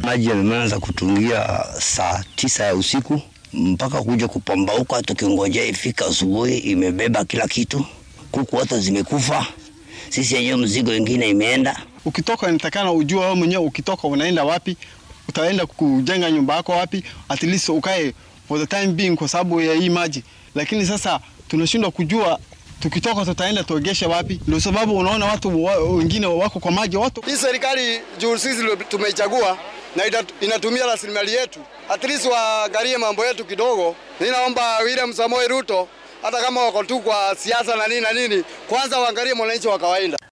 Maji yameanza kutungia saa 9 ya usiku mpaka kuja kupambauka, tukingojea ifika asubuhi imebeba kila kitu. Kuku hata zimekufa. Sisi yenyewe mzigo wengine imeenda. Ukitoka nitakana ujue wewe mwenyewe ukitoka unaenda wapi, utaenda kujenga nyumba yako wapi, at least ukae for the time being kwa sababu ya hii maji. Lakini sasa tunashindwa kujua tukitoka tutaenda tuogeshe wapi. Ndio sababu unaona watu wengine wako kwa maji watu. Hii serikali juu sisi tumeichagua na inatumia rasilimali yetu. At least waangalie mambo yetu kidogo. Ninaomba William Samoei Ruto hata kama wako tu kwa siasa na nini, kwanza waangalie mwananchi wa kawaida.